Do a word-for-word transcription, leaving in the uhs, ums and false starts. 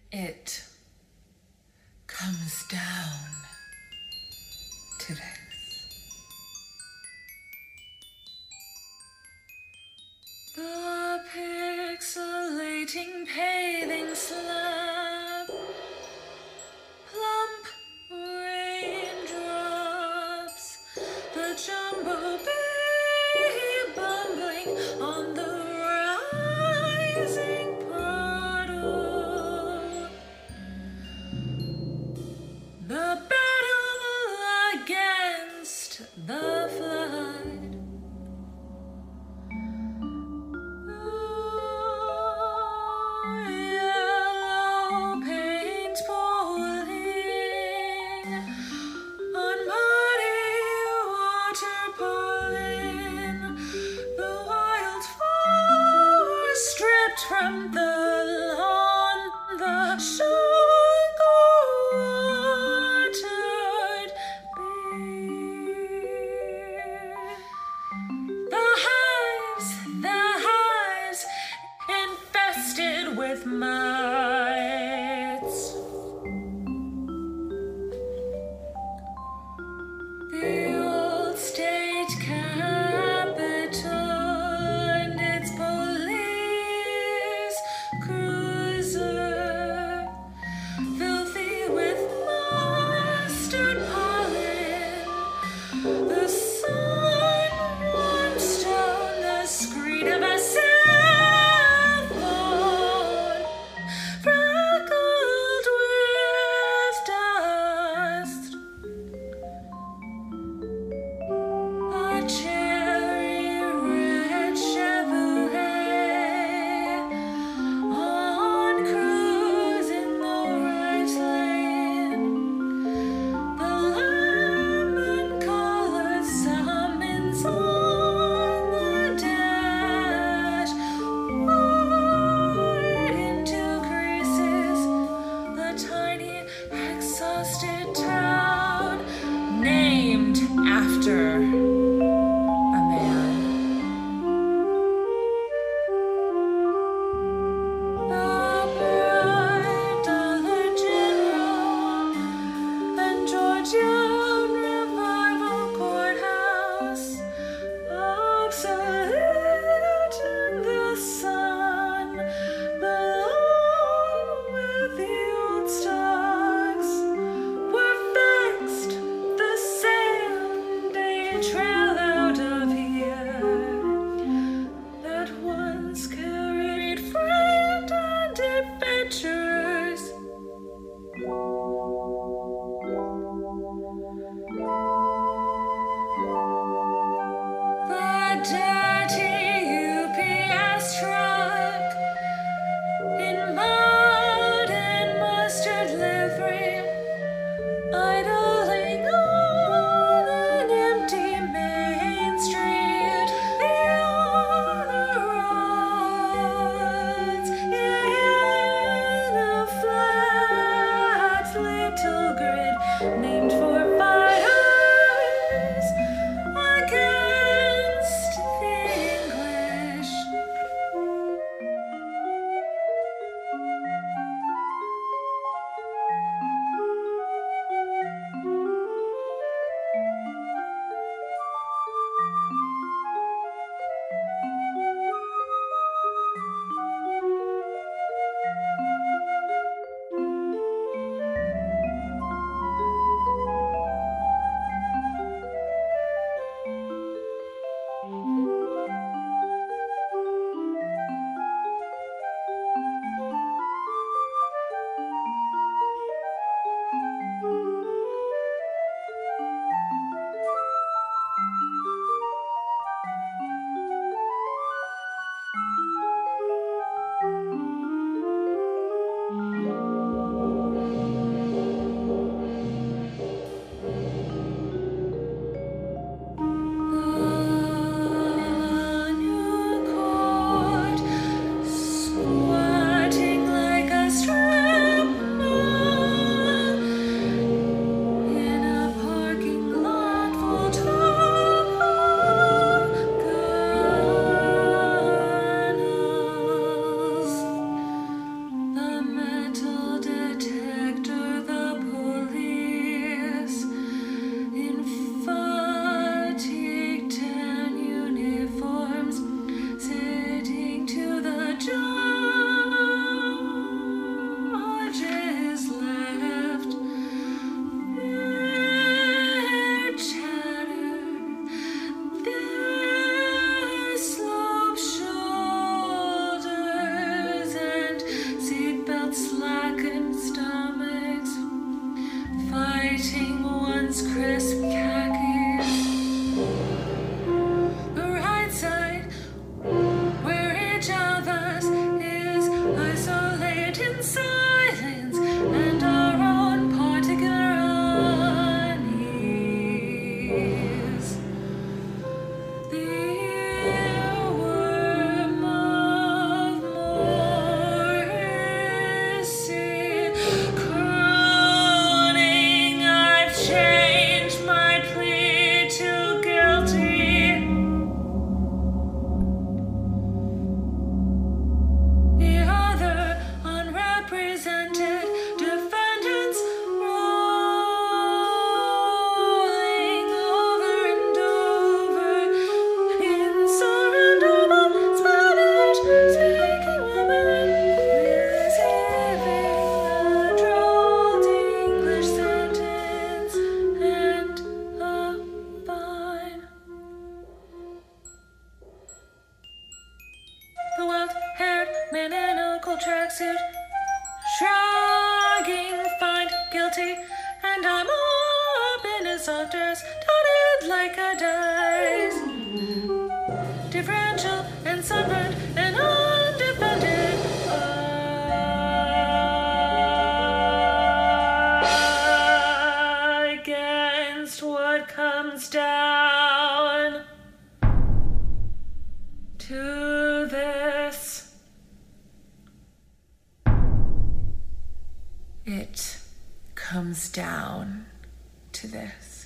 It comes down to this. The pixelating paving slab, plump raindrops, the jumbo bee bumbling on the rising puddle. The battle against the flood. Yellow paint pooling on muddy water pollen. The wild flowers stripped from the lawn. The sugar-watered beer. The hives, the hives, infested with mites. The old state capitol and its police man in a cold tracksuit, shrugging, find guilty, and I'm up in his soft dress, dotted like a dice. Differential and sunburned and undefended. Against what comes down to this. It comes down to this.